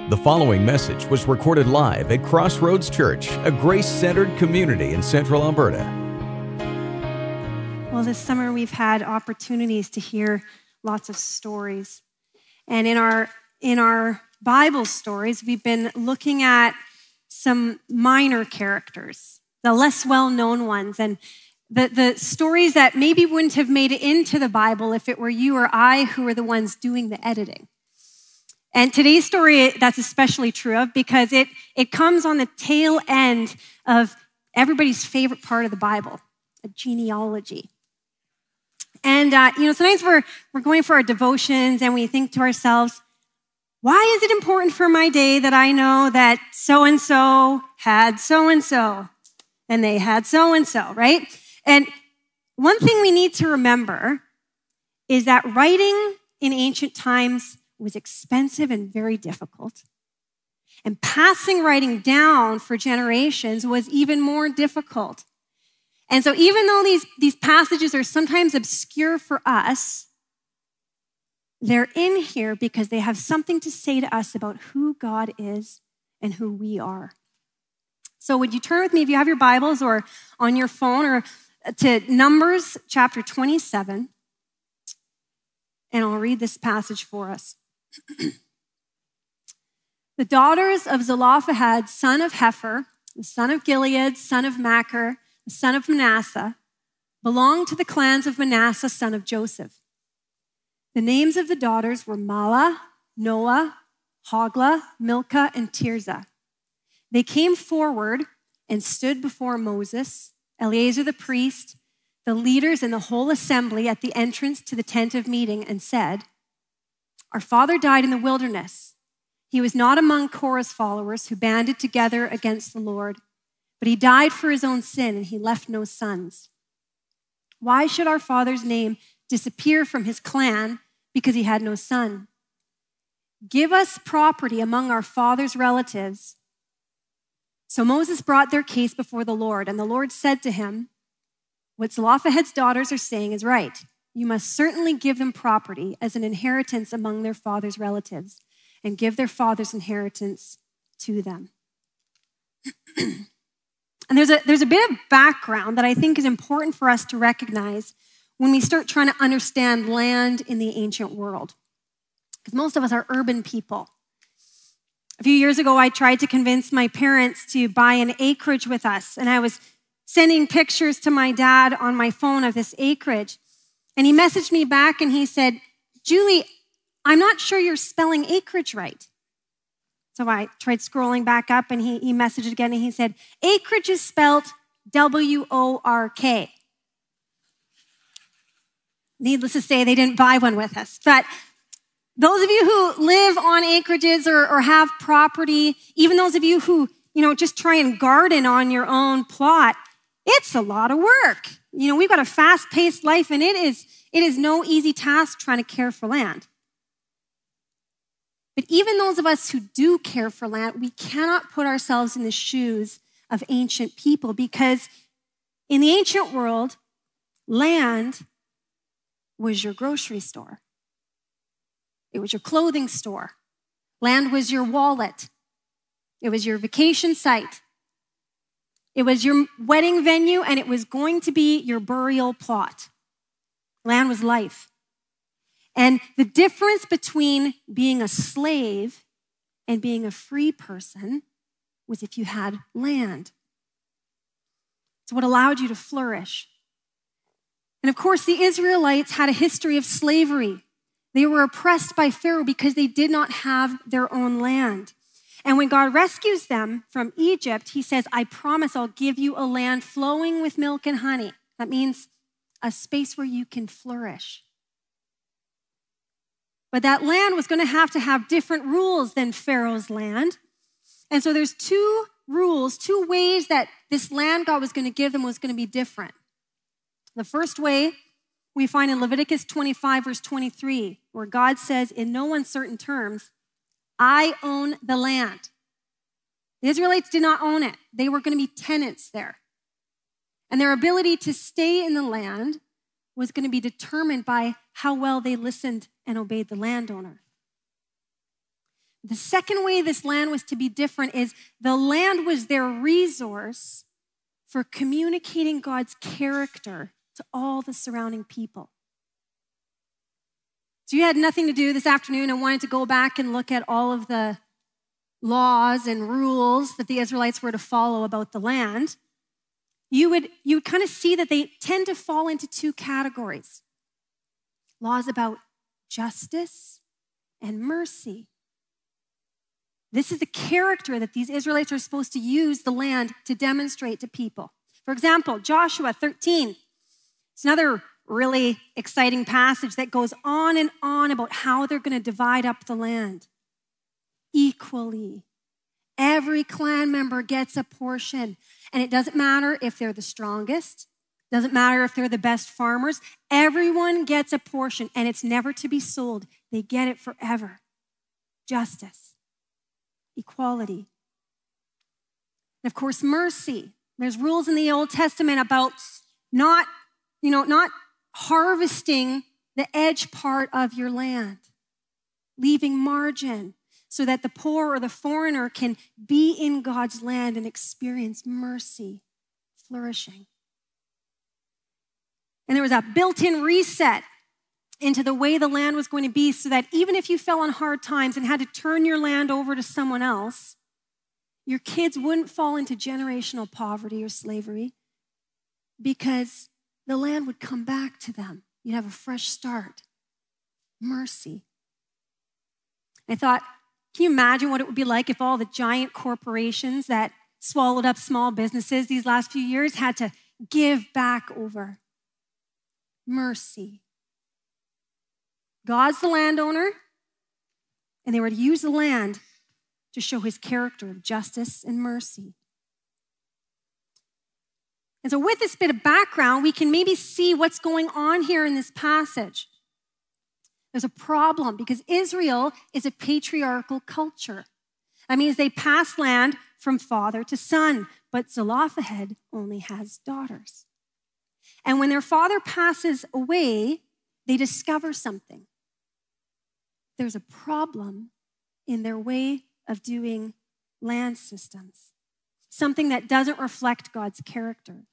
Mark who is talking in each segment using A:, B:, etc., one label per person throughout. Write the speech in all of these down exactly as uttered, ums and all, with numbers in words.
A: The following message was recorded live at Crossroads Church, a grace-centered community in Central Alberta.
B: Well, this summer we've had opportunities to hear lots of stories. And in our in our Bible stories, we've been looking at some minor characters, the less well-known ones, and the, the stories that maybe wouldn't have made it into the Bible if it were you or I who were the ones doing the editing. And today's story, that's especially true of because it, it comes on the tail end of everybody's favorite part of the Bible, a genealogy. And, uh, you know, sometimes we're, we're going for our devotions and we think to ourselves, why is it important for my day that I know that so-and-so had so-and-so and they had so-and-so, right? And one thing we need to remember is that writing in ancient times was expensive and very difficult. And passing writing down for generations was even more difficult. And so even though these, these passages are sometimes obscure for us, they're in here because they have something to say to us about who God is and who we are. So would you turn with me, if you have your Bibles or on your phone, or to Numbers chapter twenty-seven, and I'll read this passage for us. The daughters of Zelophehad, son of Hepher, the son of Gilead, son of Machir, the son of Manasseh, belonged to the clans of Manasseh, son of Joseph. The names of the daughters were Mahlah, Noah, Hoglah, Milcah, and Tirzah. They came forward and stood before Moses, Eleazar the priest, the leaders, and the whole assembly at the entrance to the tent of meeting, and said, "Our father died in the wilderness. He was not among Korah's followers who banded together against the Lord, but he died for his own sin, and he left no sons. Why should our father's name disappear from his clan because he had no son? Give us property among our father's relatives." So Moses brought their case before the Lord, and the Lord said to him, "What Zelophehad's daughters are saying is right. You must certainly give them property as an inheritance among their father's relatives, and give their father's inheritance to them." And there's a, there's a bit of background that I think is important for us to recognize when we start trying to understand land in the ancient world. Because most of us are urban people. A few years ago, I tried to convince my parents to buy an acreage with us, and I was sending pictures to my dad on my phone of this acreage. And he messaged me back and he said, "Julie, I'm not sure you're spelling acreage right." So I tried scrolling back up and he, he messaged again and he said, "Acreage is spelled W O R K. Needless to say, they didn't buy one with us. But those of you who live on acreages or, or have property, even those of you who, you know, just try and garden on your own plot, it's a lot of work. You know, we've got a fast-paced life, and it is, it is no easy task trying to care for land. But even those of us who do care for land, we cannot put ourselves in the shoes of ancient people, because in the ancient world, land was your grocery store. It was your clothing store. Land was your wallet. It was your vacation site. It was your wedding venue, and it was going to be your burial plot. Land was life. And the difference between being a slave and being a free person was if you had land. It's what allowed you to flourish. And of course, the Israelites had a history of slavery. They were oppressed by Pharaoh because they did not have their own land. And when God rescues them from Egypt, he says, "I promise I'll give you a land flowing with milk and honey." That means a space where you can flourish. But that land was going to have to have different rules than Pharaoh's land. And so there's two rules, two ways that this land God was going to give them was going to be different. The first way we find in Leviticus twenty-five, verse twenty-three, where God says in no uncertain terms, "I own the land." The Israelites did not own it. They were going to be tenants there. And their ability to stay in the land was going to be determined by how well they listened and obeyed the landowner. The second way this land was to be different is the land was their resource for communicating God's character to all the surrounding people. So you had nothing to do this afternoon and wanted to go back and look at all of the laws and rules that the Israelites were to follow about the land. You would, you would kind of see that they tend to fall into two categories. Laws about justice and mercy. This is the character that these Israelites are supposed to use the land to demonstrate to people. For example, Joshua thirteen. It's another really exciting passage that goes on and on about how they're going to divide up the land equally. Every clan member gets a portion, and it doesn't matter if they're the strongest, doesn't matter if they're the best farmers. Everyone gets a portion, and it's never to be sold. They get it forever. Justice. Equality. And of course, mercy. There's rules in the Old Testament about not, you know, not harvesting the edge part of your land, leaving margin so that the poor or the foreigner can be in God's land and experience mercy, flourishing. And there was a built-in reset into the way the land was going to be so that even if you fell on hard times and had to turn your land over to someone else, your kids wouldn't fall into generational poverty or slavery because the land would come back to them. You'd have a fresh start. Mercy. I thought, can you imagine what it would be like if all the giant corporations that swallowed up small businesses these last few years had to give back over? Mercy. God's the landowner, and they were to use the land to show his character of justice and mercy. And so with this bit of background, we can maybe see what's going on here in this passage. There's a problem because Israel is a patriarchal culture. That means they pass land from father to son, but Zelophehad only has daughters. And when their father passes away, they discover something. There's a problem in their way of doing land systems, something that doesn't reflect God's character.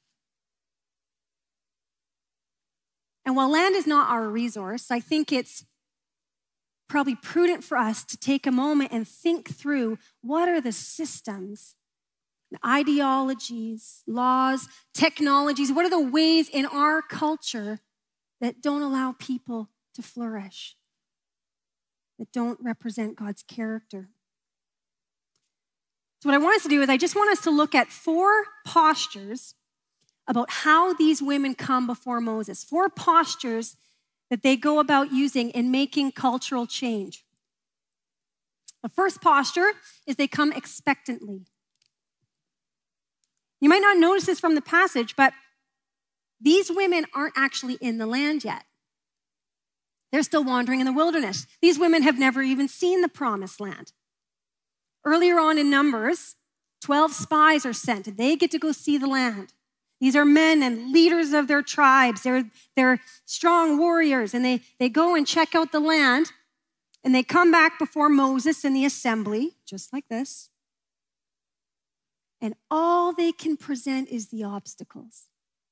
B: And while land is not our resource, I think it's probably prudent for us to take a moment and think through what are the systems, ideologies, laws, technologies, what are the ways in our culture that don't allow people to flourish, that don't represent God's character. So what I want us to do is I just want us to look at four postures about how these women come before Moses, four postures that they go about using in making cultural change. The first posture is they come expectantly. You might not notice this from the passage, but these women aren't actually in the land yet. They're still wandering in the wilderness. These women have never even seen the promised land. Earlier on in Numbers, twelve spies are sent, and they get to go see the land. These are men and leaders of their tribes. They're, they're strong warriors, and they, they go and check out the land, and they come back before Moses in the assembly, just like this. And all they can present is the obstacles.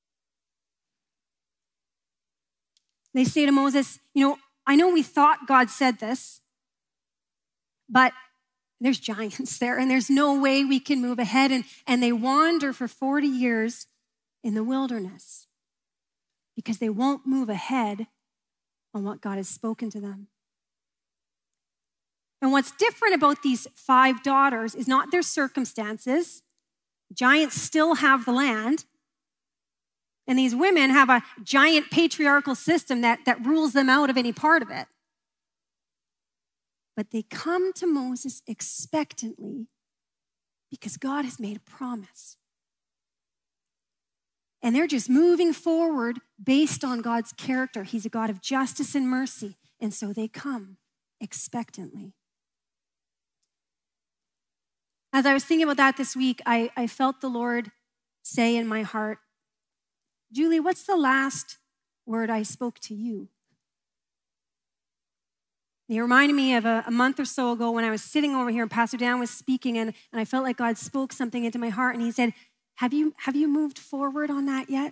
B: They say to Moses, you know, I know we thought God said this, but there's giants there, and there's no way we can move ahead. And, and they wander for forty years in the wilderness because they won't move ahead on what God has spoken to them. And what's different about these five daughters is not their circumstances. Giants still have the land. And these women have a giant patriarchal system that, that rules them out of any part of it. But they come to Moses expectantly because God has made a promise. And they're just moving forward based on God's character. He's a God of justice and mercy. And so they come expectantly. As I was thinking about that this week, I, I felt the Lord say in my heart, Julie, what's the last word I spoke to you? He reminded me of a, a month or so ago when I was sitting over here and Pastor Dan was speaking, and, and I felt like God spoke something into my heart, and he said, have you, have you moved forward on that yet?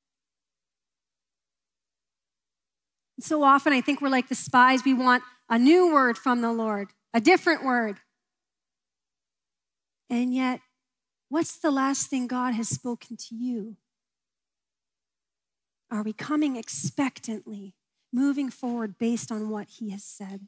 B: And so often I think we're like the spies. We want a new word from the Lord, a different word. And yet, what's the last thing God has spoken to you? Are we coming expectantly, moving forward based on what he has said?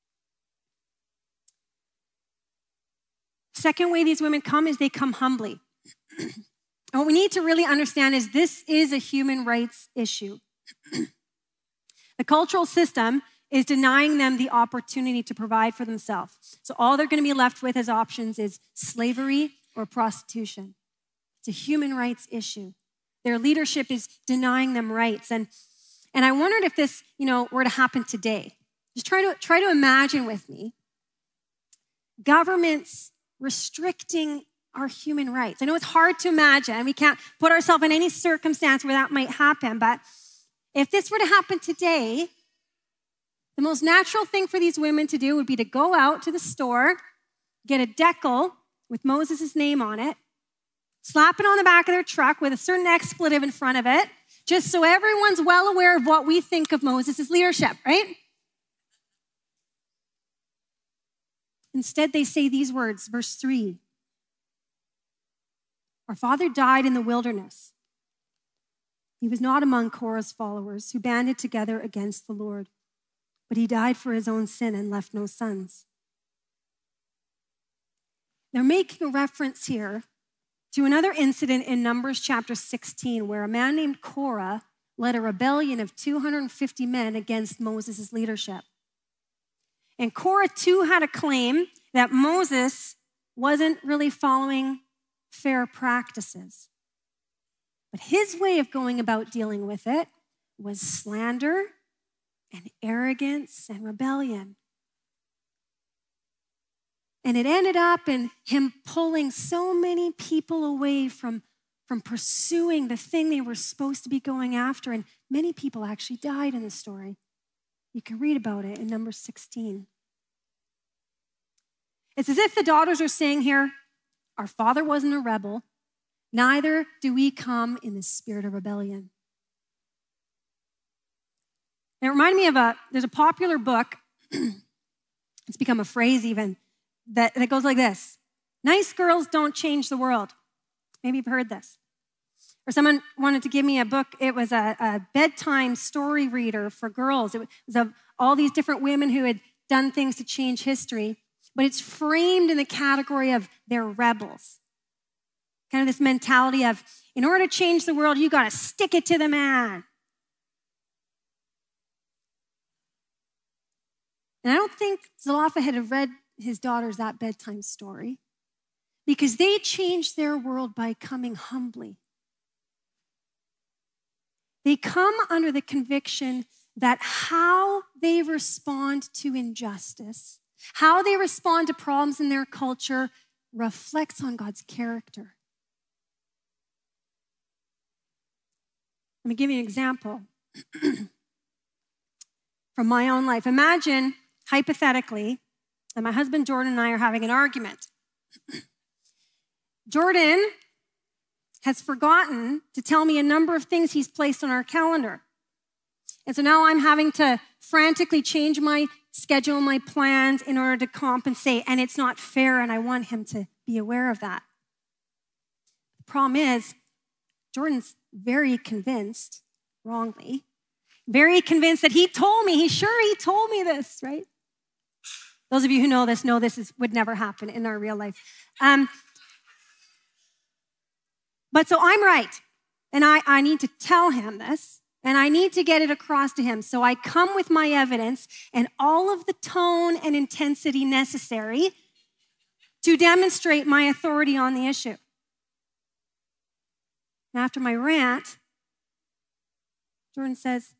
B: Second way these women come is they come humbly. And what we need to really understand is this is a human rights issue. The cultural system is denying them the opportunity to provide for themselves. So all they're going to be left with as options is slavery or prostitution. It's a human rights issue. Their leadership is denying them rights. And, and I wondered if this, you know, were to happen today. Just try to, try to imagine with me governments restricting our human rights. I know it's hard to imagine. We can't put ourselves in any circumstance where that might happen. But if this were to happen today, the most natural thing for these women to do would be to go out to the store, get a decal with Moses' name on it, slap it on the back of their truck with a certain expletive in front of it, just so everyone's well aware of what we think of Moses' leadership, right? Instead, they say these words, verse three. Our father died in the wilderness. He was not among Korah's followers who banded together against the Lord, but he died for his own sin and left no sons. They're making a reference here to another incident in Numbers chapter sixteen, where a man named Korah led a rebellion of two hundred fifty men against Moses' leadership. And Korah too had a claim that Moses wasn't really following fair practices. But his way of going about dealing with it was slander and arrogance and rebellion. And it ended up in him pulling so many people away from, from pursuing the thing they were supposed to be going after. And many people actually died in the story. You can read about it in Numbers sixteen. It's as if the daughters are saying here, our father wasn't a rebel, neither do we come in the spirit of rebellion. And it reminded me of a, there's a popular book, it's become a phrase even, that, that goes like this: nice girls don't change the world. Maybe you've heard this. Or someone wanted to give me a book. It was a, a bedtime story reader for girls. It was of all these different women who had done things to change history, but it's framed in the category of they're rebels. Kind of this mentality of, in order to change the world, you got to stick it to the man. And I don't think Zelophehad had read his daughters that bedtime story, because they changed their world by coming humbly. They come under the conviction that how they respond to injustice, how they respond to problems in their culture, reflects on God's character. Let me give you an example from my own life. Imagine, hypothetically, that my husband Jordan and I are having an argument. Jordan has forgotten to tell me a number of things he's placed on our calendar. And so now I'm having to frantically change my schedule, my plans in order to compensate, and it's not fair, and I want him to be aware of that. The problem is, Jordan's very convinced, wrongly, very convinced that he told me, he's sure he told me this, right? Those of you who know this know this is, would never happen in our real life. Um, but so I'm right, and I, I need to tell him this, and I need to get it across to him. So I come with my evidence and all of the tone and intensity necessary to demonstrate my authority on the issue. And after my rant, Jordan says,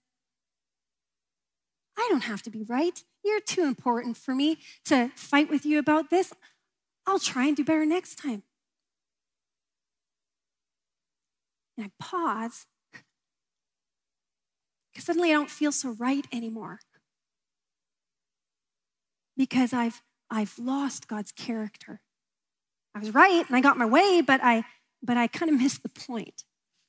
B: I don't have to be right. You're too important for me to fight with you about this. I'll try and do better next time. And I pause, because suddenly I don't feel so right anymore. because I've, I've lost God's character. I was right and I got my way, but I, but I kind of missed the point.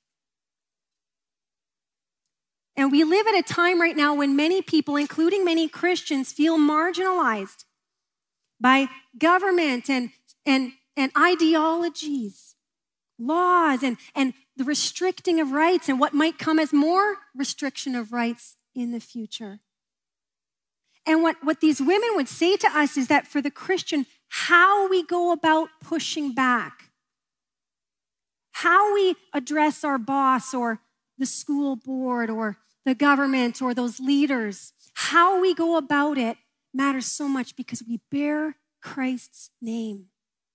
B: And we live at a time right now when many people, including many Christians, feel marginalized by government and, and, and ideologies, laws, and, and the restricting of rights, and what might come as more restriction of rights in the future. And what, what these women would say to us is that for the Christian, how we go about pushing back, how we address our boss or the school board or the government or those leaders, how we go about it matters so much because we bear Christ's name.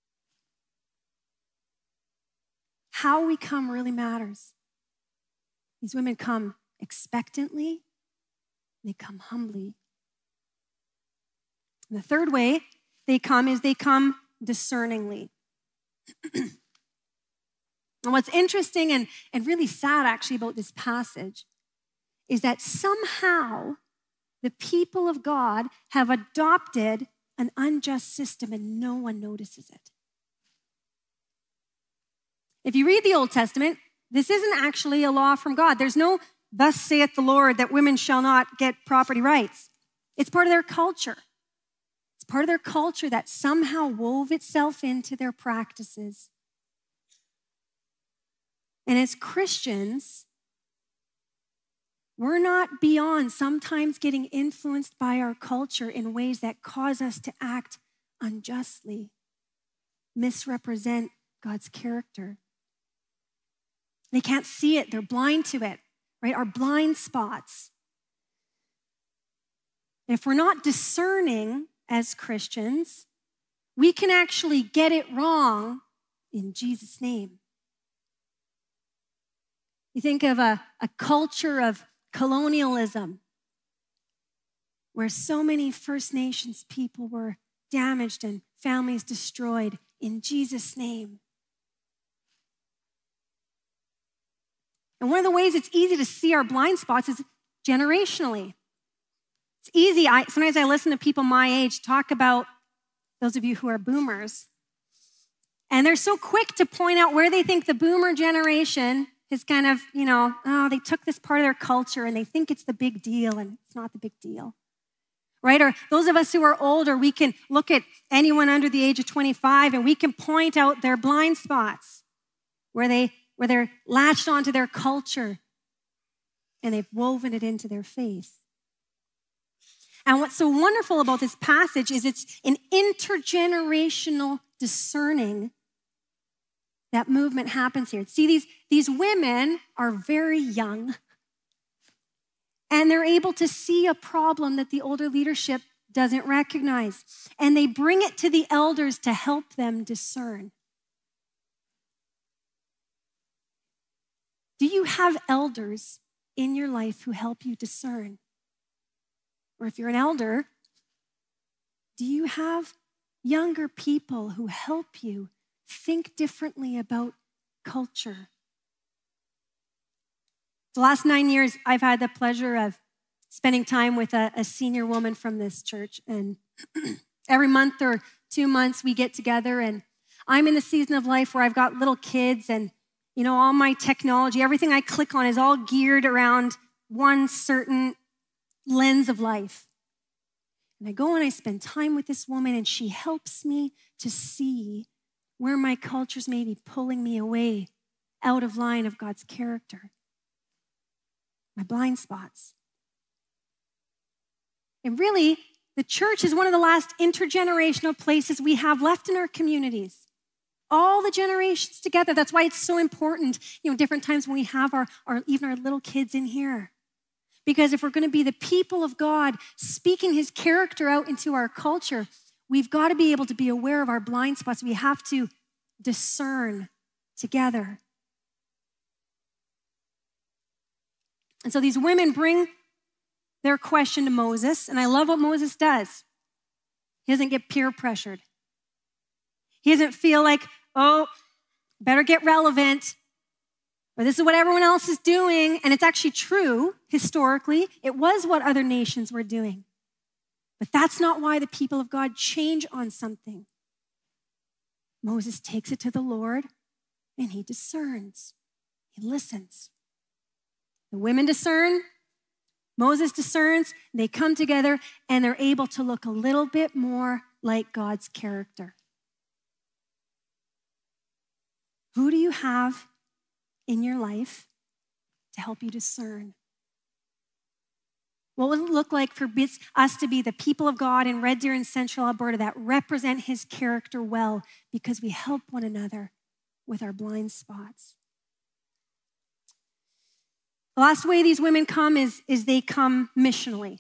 B: How we come really matters. These women come expectantly, they come humbly. And the third way they come is they come discerningly. And what's interesting and, and really sad actually about this passage is that somehow the people of God have adopted an unjust system and no one notices it. If you read the Old Testament, this isn't actually a law from God. There's no, thus saith the Lord, that women shall not get property rights. It's part of their culture. It's part of their culture that somehow wove itself into their practices. And as Christians, we're not beyond sometimes getting influenced by our culture in ways that cause us to act unjustly, misrepresent God's character. They can't see it. They're blind to it, right? Our blind spots. If we're not discerning as Christians, we can actually get it wrong in Jesus' name. You think of a, a culture of colonialism where so many First Nations people were damaged and families destroyed in Jesus' name. And one of the ways it's easy to see our blind spots is generationally. It's easy. I, sometimes I listen to people my age talk about, those of you who are boomers, and they're so quick to point out where they think the boomer generation is kind of, you know, oh, they took this part of their culture and they think it's the big deal, and it's not the big deal, right? Or those of us who are older, we can look at anyone under the age of twenty-five and we can point out their blind spots where they where they're latched onto their culture and they've woven it into their faith. And what's so wonderful about this passage is it's an intergenerational discerning that movement happens here. See, these, these women are very young and they're able to see a problem that the older leadership doesn't recognize. And they bring it to the elders to help them discern. Do you have elders in your life who help you discern? Or if you're an elder, do you have younger people who help you think differently about culture? The last nine years, I've had the pleasure of spending time with a, a senior woman from this church. And every month or two months, we get together. And I'm in the season of life where I've got little kids and you know, all my technology, everything I click on is all geared around one certain lens of life. And I go and I spend time with this woman and she helps me to see where my culture's maybe pulling me away out of line of God's character. My blind spots. And really, the church is one of the last intergenerational places we have left in our communities. All the generations together. That's why it's so important, you know, different times when we have our, our even our little kids in here. Because if we're going to be the people of God speaking his character out into our culture, we've got to be able to be aware of our blind spots. We have to discern together. And so these women bring their question to Moses, and I love what Moses does. He doesn't get peer pressured. He doesn't feel like, oh, better get relevant, or this is what everyone else is doing. And it's actually true, historically. It was what other nations were doing. But that's not why the people of God change on something. Moses takes it to the Lord and he discerns. He listens. The women discern. Moses discerns. They come together and they're able to look a little bit more like God's character. Who do you have in your life to help you discern? What would it look like for us to be the people of God in Red Deer and Central Alberta that represent his character well because we help one another with our blind spots? The last way these women come is, is they come missionally.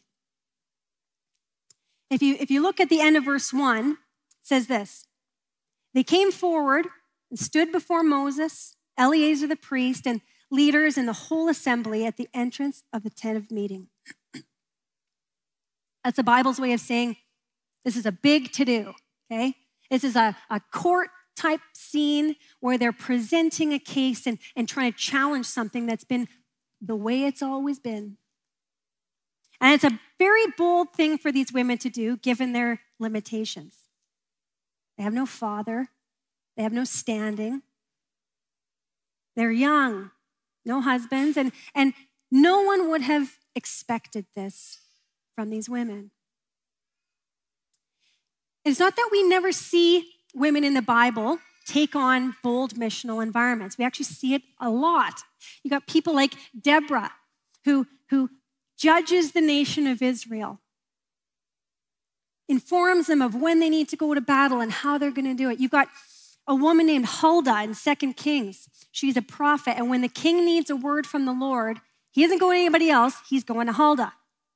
B: If you, if you look at the end of verse one, it says this: they came forward and stood before Moses, Eleazar the priest, and leaders and the whole assembly at the entrance of the tent of meeting. That's the Bible's way of saying this is a big to-do, okay? This is a, a court-type scene where they're presenting a case and, and trying to challenge something that's been the way it's always been. And it's a very bold thing for these women to do, given their limitations. They have no father. They have no standing. They're young, no husbands, and, and no one would have expected this from these women. It's not that we never see women in the Bible take on bold missional environments. We actually see it a lot. You got people like Deborah, who, who judges the nation of Israel, informs them of when they need to go to battle and how they're going to do it. You've got a woman named Huldah in Second Kings. She's a prophet, and when the king needs a word from the Lord, he isn't going to anybody else, he's going to Huldah.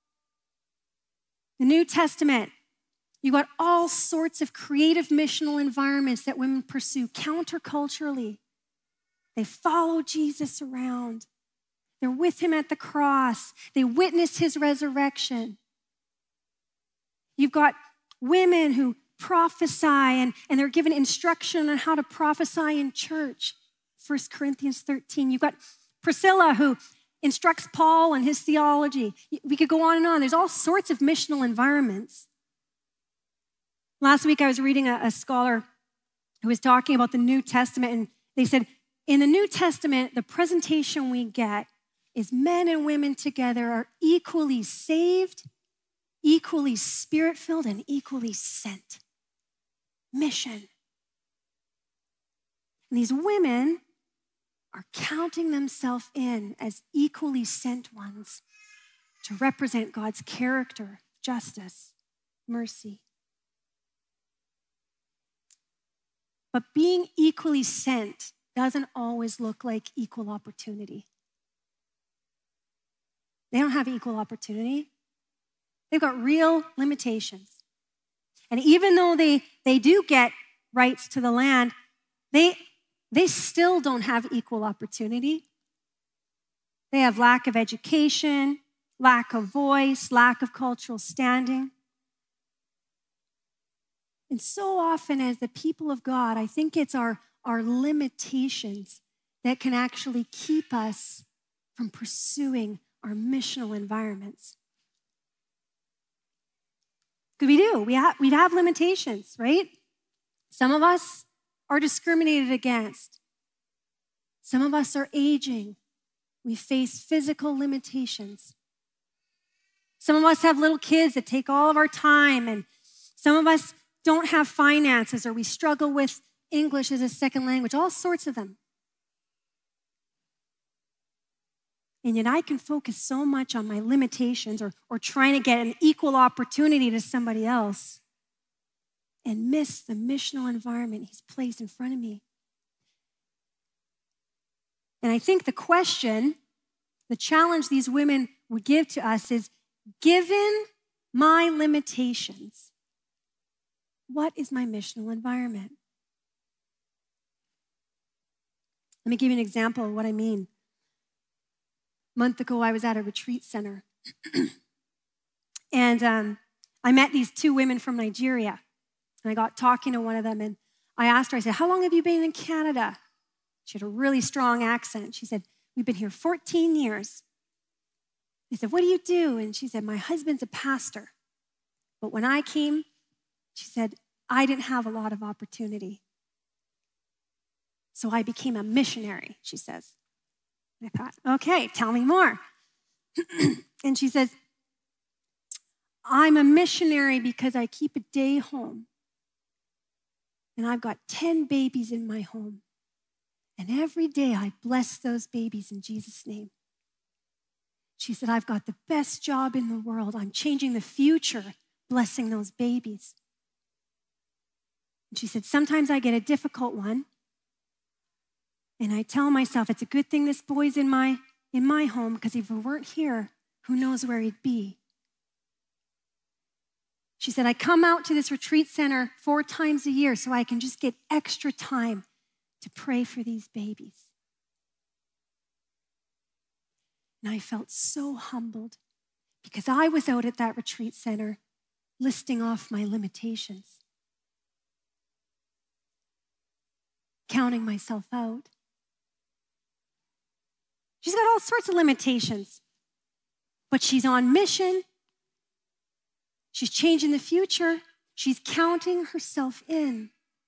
B: The New Testament, you got all sorts of creative missional environments that women pursue counterculturally. They follow Jesus around. They're with him at the cross. They witness his resurrection. You've got women who prophesy and, and they're given instruction on how to prophesy in church. First Corinthians thirteen. You've got Priscilla who instructs Paul on his theology. We could go on and on. There's all sorts of missional environments. Last week I was reading a, a scholar who was talking about the New Testament, and they said, in the New Testament, the presentation we get is men and women together are equally saved, equally spirit-filled, and equally sent. Mission. And these women are counting themselves in as equally sent ones to represent God's character, justice, mercy. But being equally sent doesn't always look like equal opportunity. They don't have equal opportunity. They've got real limitations. And even though they, they do get rights to the land, they, they still don't have equal opportunity. They have lack of education, lack of voice, lack of cultural standing. And so often as the people of God, I think it's our, our limitations that can actually keep us from pursuing our missional environments. Because we do, we have, we have limitations, right? Some of us are discriminated against. Some of us are aging. We face physical limitations. Some of us have little kids that take all of our time, and some of us don't have finances, or we struggle with English as a second language, all sorts of them. And yet I can focus so much on my limitations or, or trying to get an equal opportunity to somebody else and miss the missional environment he's placed in front of me. And I think the question, the challenge these women would give to us is, given my limitations, what is my missional environment? Let me give you an example of what I mean. A month ago, I was at a retreat center. and um, I met these two women from Nigeria. And I got talking to one of them, and I asked her, I said, how long have you been in Canada? She had a really strong accent. She said, we've been here fourteen years. I said, what do you do? And she said, my husband's a pastor. But when I came, she said, I didn't have a lot of opportunity. So I became a missionary, she says. I thought, okay, tell me more. And she says, I'm a missionary because I keep a day home. And I've got ten babies in my home. And every day I bless those babies in Jesus' name. She said, I've got the best job in the world. I'm changing the future, blessing those babies. And she said, sometimes I get a difficult one. And I tell myself, it's a good thing this boy's in my, in my home, because if he weren't here, who knows where he'd be. She said, I come out to this retreat center four times a year so I can just get extra time to pray for these babies. And I felt so humbled because I was out at that retreat center listing off my limitations, counting myself out. She's got all sorts of limitations, but she's on mission. She's changing the future. She's counting herself in.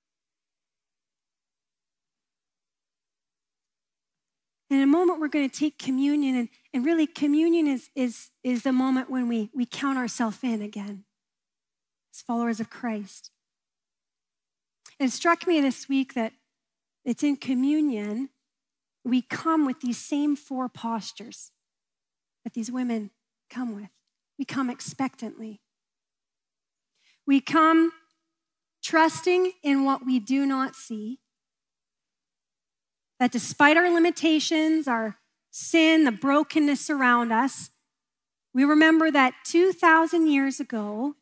B: In a moment, we're going to take communion, and, and really communion is, is, is the moment when we, we count ourselves in again as followers of Christ. And it struck me this week that it's in communion, we come with these same four postures that these women come with. We come expectantly. We come trusting in what we do not see, that despite our limitations, our sin, the brokenness around us, we remember that two thousand years ago,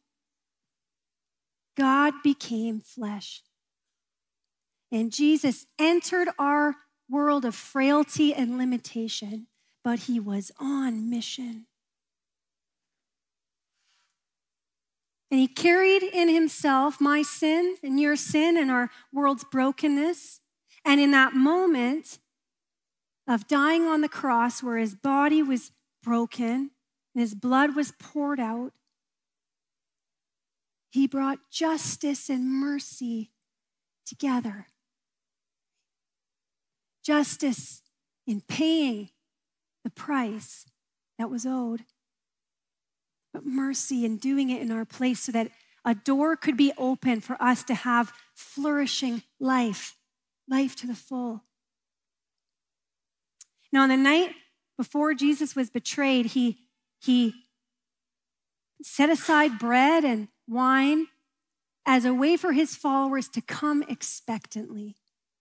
B: God became flesh. And Jesus entered our world of frailty and limitation, but he was on mission. And he carried in himself my sin and your sin and our world's brokenness. And in that moment of dying on the cross where his body was broken and his blood was poured out, he brought justice and mercy together. Justice in paying the price that was owed, but mercy in doing it in our place so that a door could be open for us to have flourishing life, life to the full. Now, on the night before Jesus was betrayed, he, he set aside bread and wine as a way for his followers to come expectantly,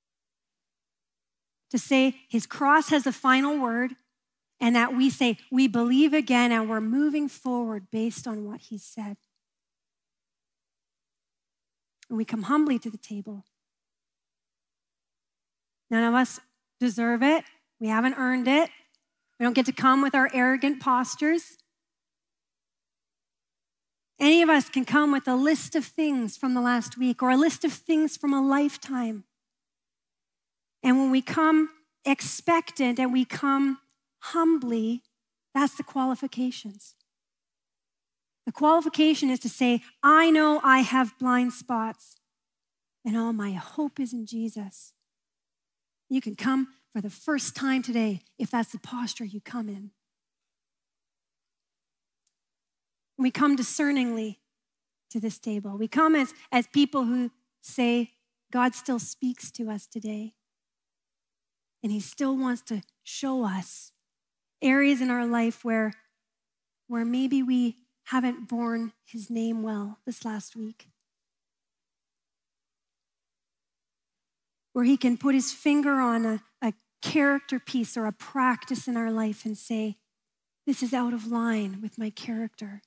B: to say his cross has the final word, and that we say we believe again and we're moving forward based on what he said. And we come humbly to the table. None of us deserve it. We haven't earned it. We don't get to come with our arrogant postures. Any of us can come with a list of things from the last week or a list of things from a lifetime. And when we come expectant and we come humbly, that's the qualifications. The qualification is to say, I know I have blind spots, and all my hope is in Jesus. You can come for the first time today if that's the posture you come in. We come discerningly to this table. We come as, as people who say, God still speaks to us today. And he still wants to show us areas in our life where, where maybe we haven't borne his name well this last week. Where he can put his finger on a, a character piece or a practice in our life and say, this is out of line with my character.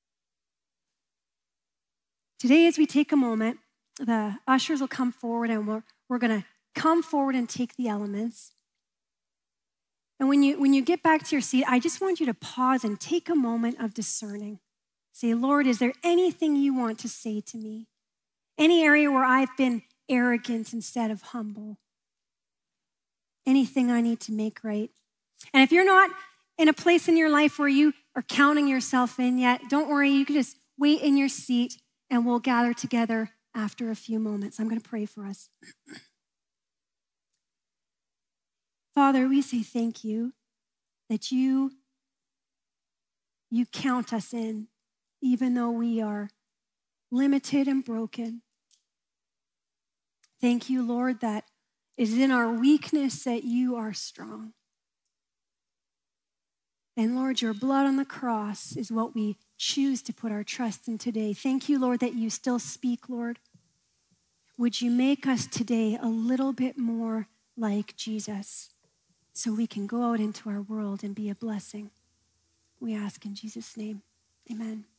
B: Today, as we take a moment, the ushers will come forward and we're, we're going to come forward and take the elements. And when you, when you get back to your seat, I just want you to pause and take a moment of discerning. Say, Lord, is there anything you want to say to me? Any area where I've been arrogant instead of humble? Anything I need to make right? And if you're not in a place in your life where you are counting yourself in yet, don't worry, you can just wait in your seat, and we'll gather together after a few moments. I'm going to pray for us. Father, we say thank you that you, you count us in, even though we are limited and broken. Thank you, Lord, that it is in our weakness that you are strong. And Lord, your blood on the cross is what we choose to put our trust in today. Thank you, Lord, that you still speak, Lord. Would you make us today a little bit more like Jesus so we can go out into our world and be a blessing? We ask in Jesus' name, amen.